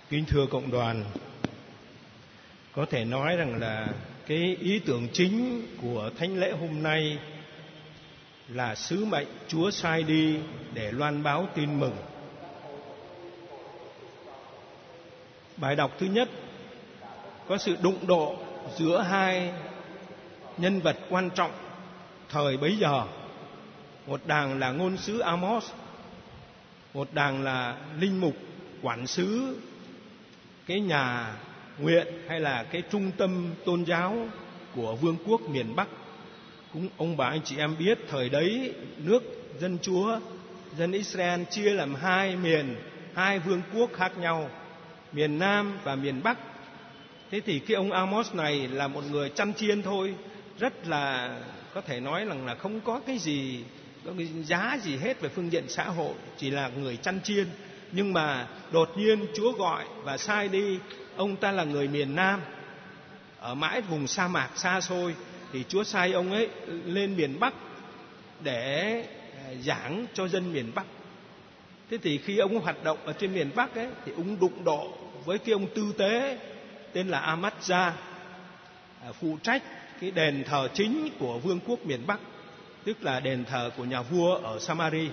Kính thưa cộng đoàn, có thể nói rằng là cái ý tưởng chính của thánh lễ hôm nay là sứ mệnh Chúa sai đi để loan báo tin mừng. Bài đọc thứ nhất có sự đụng độ giữa hai nhân vật quan trọng thời bấy giờ. Một đàng là ngôn sứ Amos, một đàng là linh mục quản xứ cái nhà nguyện hay là cái trung tâm tôn giáo của vương quốc miền Bắc. Cũng ông bà anh chị em biết, thời đấy nước dân Chúa, dân Israel chia làm hai miền, hai vương quốc khác nhau, miền Nam và miền Bắc. Thế thì cái ông Amos này là một người chăn chiên thôi, rất là có thể nói rằng là không có cái gì, có cái giá gì hết về phương diện xã hội, chỉ là người chăn chiên. Nhưng mà đột nhiên Chúa gọi và sai đi, ông ta là người miền Nam, ở mãi vùng sa mạc xa xôi, thì Chúa sai ông ấy lên miền Bắc để giảng cho dân miền Bắc. Thế thì khi ông hoạt động ở trên miền Bắc ấy, thì ông đụng độ với cái ông tư tế tên là Amazia, phụ trách cái đền thờ chính của vương quốc miền Bắc, tức là đền thờ của nhà vua ở Samari.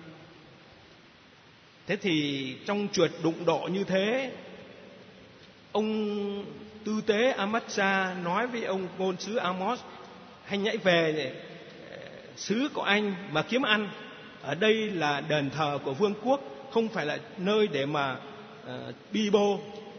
Thế thì trong chuột đụng độ như thế, ông tư tế Amazia nói với ông ngôn sứ Amos: "Hãy nhảy về xứ của anh mà kiếm ăn. Ở đây là đền thờ của vương quốc, không phải là nơi để mà bi bô."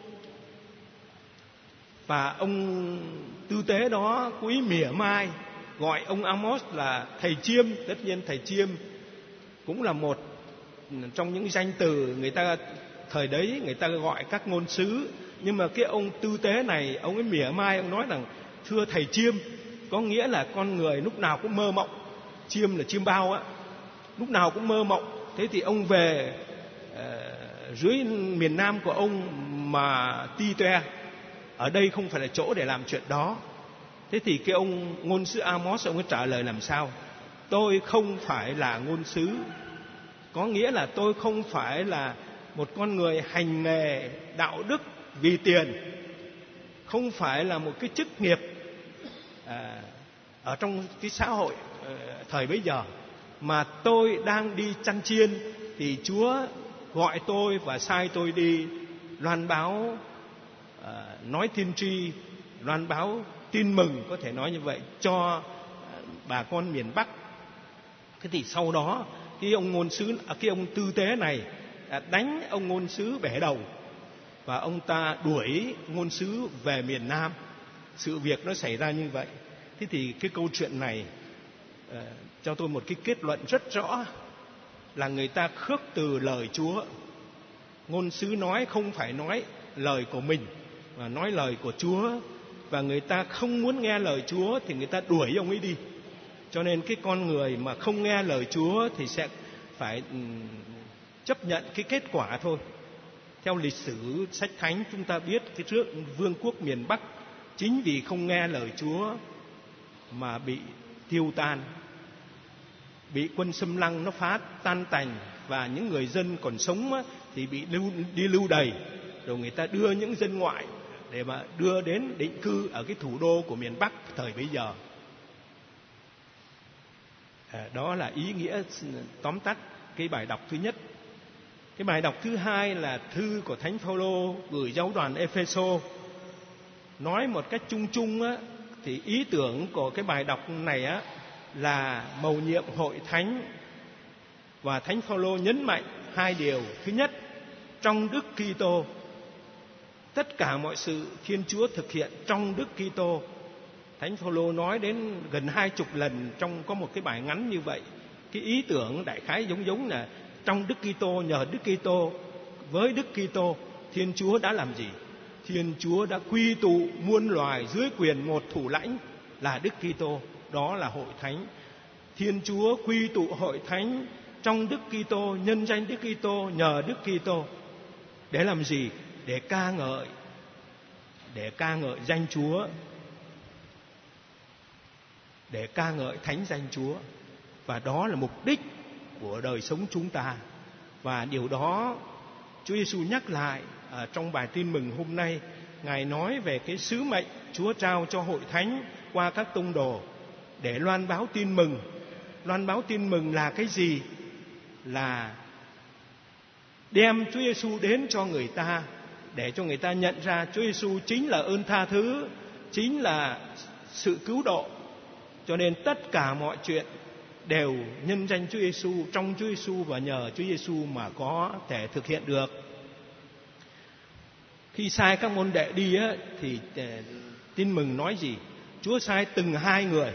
Và ông tư tế đó có ý mỉa mai, gọi ông Amos là thầy chiêm. Tất nhiên thầy chiêm cũng là một trong những danh từ người ta thời đấy người ta gọi các ngôn sứ. Nhưng mà cái ông tư tế này, ông ấy mỉa mai, ông nói rằng: "Thưa thầy chiêm", có nghĩa là con người lúc nào cũng mơ mộng. Chiêm là chiêm bao á, lúc nào cũng mơ mộng. Thế thì ông về dưới miền Nam của ông mà ti toe, ở đây không phải là chỗ để làm chuyện đó. Thế thì cái ông ngôn sứ Amos, ông ấy trả lời làm sao? "Tôi không phải là ngôn sứ", có nghĩa là tôi không phải là một con người hành nghề đạo đức vì tiền, không phải là một cái chức nghiệp ở trong cái xã hội thời bấy giờ, mà tôi đang đi chăn chiên. Thì Chúa gọi tôi và sai tôi đi loan báo, nói tiên tri, loan báo tin mừng, có thể nói như vậy, cho bà con miền Bắc. Thế thì sau đó cái ông tư tế này đánh ông ngôn sứ bể đầu, và ông ta đuổi ngôn sứ về miền Nam. Sự việc nó xảy ra như vậy. Thế thì cái câu chuyện này cho tôi một cái kết luận rất rõ là người ta khước từ lời Chúa. Ngôn sứ nói không phải nói lời của mình mà nói lời của Chúa, và người ta không muốn nghe lời Chúa thì người ta đuổi ông ấy đi. Cho nên cái con người mà không nghe lời Chúa thì sẽ phải chấp nhận cái kết quả thôi. Theo lịch sử sách thánh chúng ta biết cái trước vương quốc miền Bắc chính vì không nghe lời Chúa mà bị tiêu tan, bị quân xâm lăng nó phá tan tành, và những người dân còn sống thì bị đi lưu đày, rồi người ta đưa những dân ngoại để mà đưa đến định cư ở cái thủ đô của miền Bắc thời bấy giờ. Đó là ý nghĩa tóm tắt cái bài đọc thứ nhất. Cái bài đọc thứ hai là thư của Thánh Phaolô gửi giáo đoàn Epheso. Nói một cách chung chung á, thì ý tưởng của cái bài đọc này á là mầu nhiệm hội thánh, và Thánh Phaolô nhấn mạnh hai điều. Thứ nhất, trong Đức Kitô, tất cả mọi sự Thiên Chúa thực hiện trong Đức Kitô. Thánh Phaolô nói đến gần 20 lần trong có một cái bài ngắn như vậy. Cái ý tưởng đại khái giống là trong Đức Kitô, nhờ Đức Kitô, với Đức Kitô, Thiên Chúa đã làm gì? Thiên Chúa đã quy tụ muôn loài dưới quyền một thủ lãnh là Đức Kitô, đó là hội thánh. Thiên Chúa quy tụ hội thánh trong Đức Kitô, nhân danh Đức Kitô, nhờ Đức Kitô. Để làm gì? Để ca ngợi danh Chúa, để ca ngợi thánh danh Chúa. Và đó là mục đích của đời sống chúng ta. Và điều đó Chúa Giêsu nhắc lại trong bài tin mừng hôm nay, Ngài nói về cái sứ mệnh Chúa trao cho hội thánh qua các tông đồ để loan báo tin mừng. Loan báo tin mừng là cái gì? Là đem Chúa Giêsu đến cho người ta, để cho người ta nhận ra Chúa Giêsu chính là ơn tha thứ, chính là sự cứu độ. Cho nên tất cả mọi chuyện đều nhân danh Chúa Giêsu, trong Chúa Giêsu và nhờ Chúa Giêsu mà có thể thực hiện được. Khi sai các môn đệ đi thì tin mừng nói gì? Chúa sai từng 2 người.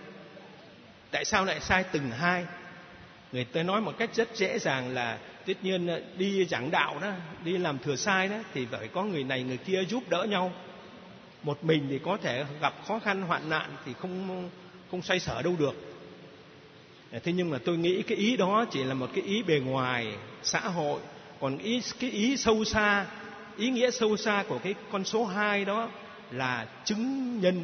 Tại sao lại sai từng 2? Người ta nói một cách rất dễ dàng là tất nhiên đi giảng đạo đó, đi làm thừa sai đó, thì phải có người này người kia giúp đỡ nhau. Một mình thì có thể gặp khó khăn hoạn nạn thì không xoay sở đâu được. Thế nhưng mà tôi nghĩ cái ý đó chỉ là một cái ý bề ngoài xã hội, còn cái ý sâu xa, ý nghĩa sâu xa của cái con số 2 đó là chứng nhân.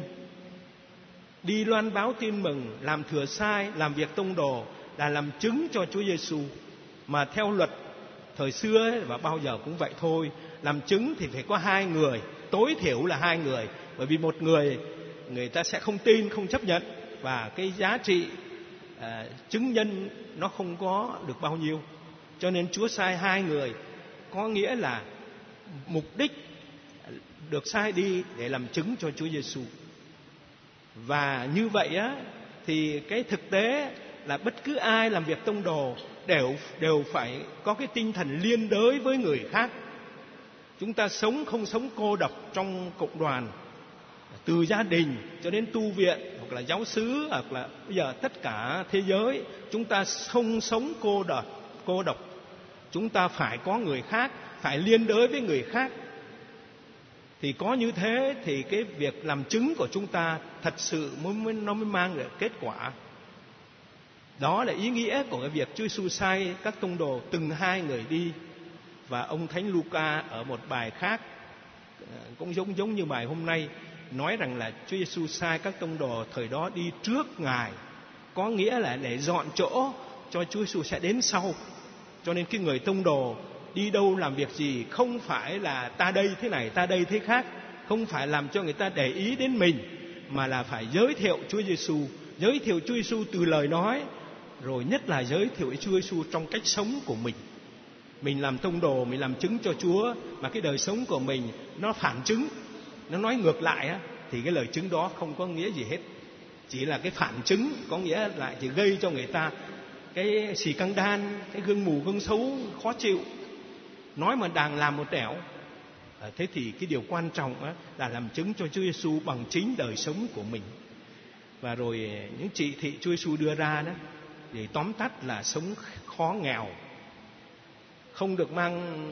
Đi loan báo tin mừng, làm thừa sai, làm việc tông đồ là làm chứng cho Chúa Giêsu. Mà theo luật thời xưa ấy, và bao giờ cũng vậy thôi, làm chứng thì phải có 2 người, tối thiểu là 2 người, bởi vì một người người ta sẽ không tin, không chấp nhận, và cái giá trị chứng nhân nó không có được bao nhiêu. Cho nên Chúa sai 2 người, có nghĩa là mục đích được sai đi để làm chứng cho Chúa Giêsu. Và như vậy á, thì cái thực tế là bất cứ ai làm việc tông đồ đều phải có cái tinh thần liên đới với người khác. Chúng ta không sống cô độc trong cộng đoàn, từ gia đình cho đến tu viện hoặc là giáo xứ, hoặc là bây giờ tất cả thế giới, chúng ta không sống cô độc. Chúng ta phải có người khác, phải liên đới với người khác. Thì có như thế thì cái việc làm chứng của chúng ta thật sự nó mới mang được kết quả. Đó là ý nghĩa của cái việc Chúa Giêsu sai các tông đồ từng 2 người đi. Và ông Thánh Luca ở một bài khác cũng giống như bài hôm nay nói rằng là Chúa Giêsu sai các tông đồ thời đó đi trước Ngài, có nghĩa là để dọn chỗ cho Chúa Giêsu sẽ đến sau. Cho nên cái người tông đồ đi đâu làm việc gì không phải là ta đây thế này, ta đây thế khác, không phải làm cho người ta để ý đến mình, mà là phải giới thiệu Chúa Giêsu, giới thiệu Chúa Giêsu từ lời nói, rồi nhất là giới thiệu Chúa Giêsu trong cách sống của mình. Mình làm tông đồ, mình làm chứng cho Chúa, mà cái đời sống của mình nó phản chứng, nó nói ngược lại á, thì cái lời chứng đó không có nghĩa gì hết. Chỉ là cái phản chứng, có nghĩa là chỉ gây cho người ta cái xì căng đan, cái gương mù gương xấu khó chịu, nói mà đang làm một nẻo. Thế thì cái điều quan trọng á, là làm chứng cho Chúa Giêsu bằng chính đời sống của mình. Và rồi những chỉ thị Chúa Giêsu đưa ra đó, thì tóm tắt là sống khó nghèo, không được mang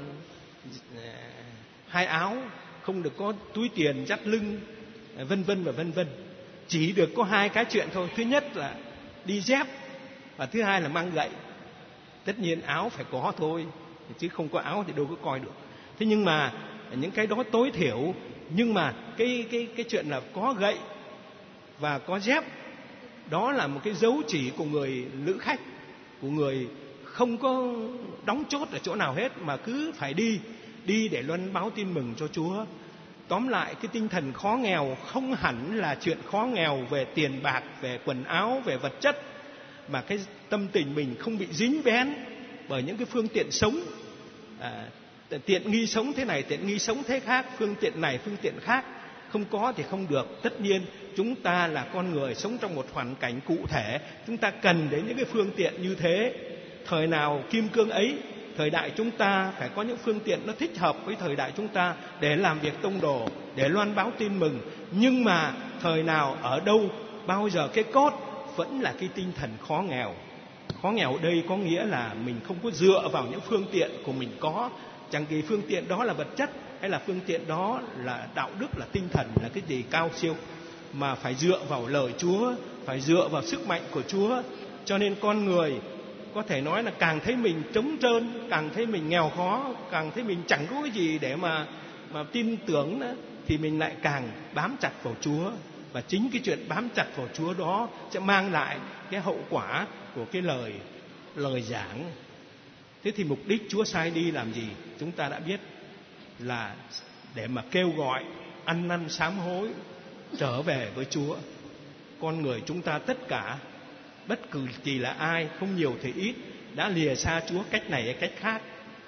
2 áo, không được có túi tiền dắt lưng, vân vân và vân vân. Chỉ được có 2 cái chuyện thôi. Thứ nhất là đi dép, và thứ hai là mang gậy. Tất nhiên áo phải có thôi, chứ không có áo thì đâu có coi được. Thế nhưng mà những cái đó tối thiểu. Nhưng mà cái chuyện là có gậy và có dép, đó là một cái dấu chỉ của người lữ khách, của người không có đóng chốt ở chỗ nào hết, mà cứ phải đi để loan báo tin mừng cho Chúa. Tóm lại, cái tinh thần khó nghèo không hẳn là chuyện khó nghèo về tiền bạc, về quần áo, về vật chất, mà cái tâm tình mình không bị dính bén bởi những cái phương tiện sống, tiện nghi sống thế này, tiện nghi sống thế khác, phương tiện này, phương tiện khác. Không có thì không được. Tất nhiên chúng ta là con người sống trong một hoàn cảnh cụ thể, chúng ta cần đến những cái phương tiện như thế. Thời nào kim cương ấy, thời đại chúng ta phải có những phương tiện nó thích hợp với thời đại chúng ta để làm việc tông đồ, để loan báo tin mừng. Nhưng mà thời nào, ở đâu, bao giờ cái cốt vẫn là cái tinh thần khó nghèo. Khó nghèo ở đây có nghĩa là mình không có dựa vào những phương tiện của mình có, chẳng kỳ phương tiện đó là vật chất hay là phương tiện đó là đạo đức, là tinh thần, là cái gì cao siêu, mà phải dựa vào lời Chúa, phải dựa vào sức mạnh của Chúa. Cho nên con người có thể nói là càng thấy mình trống trơn, càng thấy mình nghèo khó, càng thấy mình chẳng có cái gì để mà tin tưởng nữa, thì mình lại càng bám chặt vào Chúa. Và chính cái chuyện bám chặt vào Chúa đó sẽ mang lại cái hậu quả của cái lời giảng. Thế thì mục đích Chúa sai đi làm gì? Chúng ta đã biết. là để mà kêu gọi ăn năn sám hối trở về với Chúa. Con người chúng ta tất cả, bất cứ kỳ là ai, không nhiều thì ít, đã lìa xa Chúa cách này hay cách khác.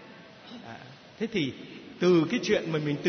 Thế thì từ cái chuyện mà mình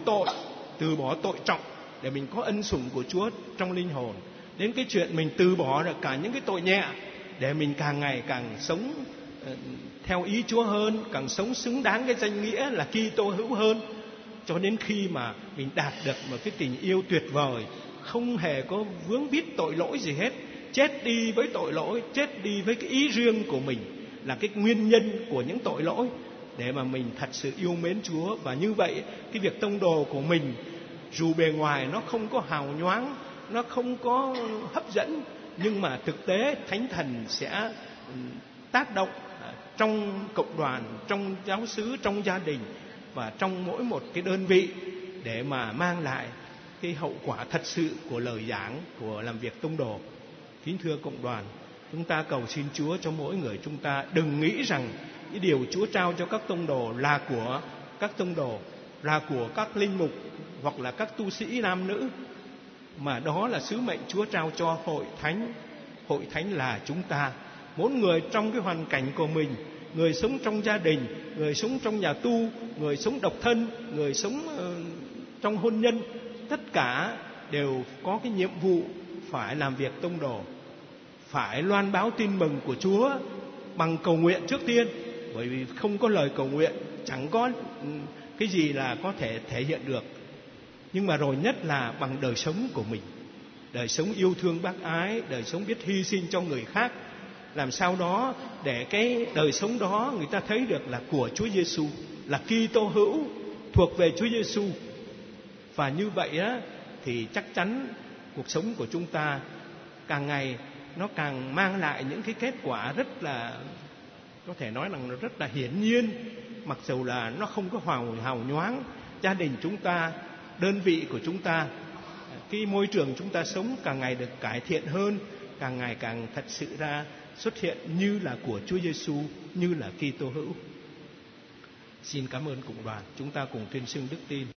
từ bỏ tội trọng để mình có ân sủng của Chúa trong linh hồn, đến cái chuyện mình từ bỏ được cả những cái tội nhẹ để mình càng ngày càng sống theo ý Chúa hơn, càng sống xứng đáng cái danh nghĩa là Kitô hữu hơn, cho đến khi mà mình đạt được một cái tình yêu tuyệt vời, không hề có vướng víu tội lỗi gì hết, chết đi với tội lỗi, chết đi với cái ý riêng của mình là cái nguyên nhân của những tội lỗi, để mà mình thật sự yêu mến Chúa. Và như vậy cái việc tông đồ của mình, dù bề ngoài nó không có hào nhoáng, nó không có hấp dẫn, nhưng mà thực tế Thánh Thần sẽ tác động trong cộng đoàn, trong giáo xứ, trong gia đình và trong mỗi một cái đơn vị, để mà mang lại cái hậu quả thật sự của lời giảng, của làm việc tông đồ. Kính thưa cộng đoàn, chúng ta cầu xin Chúa cho mỗi người chúng ta đừng nghĩ rằng cái điều Chúa trao cho các tông đồ là của các tông đồ, là của các linh mục hoặc là các tu sĩ nam nữ, mà đó là sứ mệnh Chúa trao cho hội thánh. Hội thánh là chúng ta, mỗi người trong cái hoàn cảnh của mình, người sống trong gia đình, người sống trong nhà tu, người sống độc thân, người sống trong hôn nhân, tất cả đều có cái nhiệm vụ phải làm việc tông đồ, phải loan báo tin mừng của Chúa bằng cầu nguyện trước tiên. Bởi vì không có lời cầu nguyện, chẳng có cái gì là có thể thể hiện được. Nhưng mà rồi nhất là bằng đời sống của mình, đời sống yêu thương bác ái, đời sống biết hy sinh cho người khác, làm sao đó để cái đời sống đó người ta thấy được là của Chúa Giêsu, là Kitô hữu, thuộc về Chúa Giêsu. Và như vậy á, thì chắc chắn cuộc sống của chúng ta càng ngày nó càng mang lại những cái kết quả rất là, có thể nói là nó rất là hiển nhiên, mặc dù là nó không có hào nhoáng. Gia đình chúng ta, đơn vị của chúng ta, cái môi trường chúng ta sống càng ngày được cải thiện hơn, càng ngày càng thật sự ra xuất hiện như là của Chúa Giêsu, như là Kitô hữu. Xin cảm ơn cộng đoàn, chúng ta cùng tuyên xưng đức tin.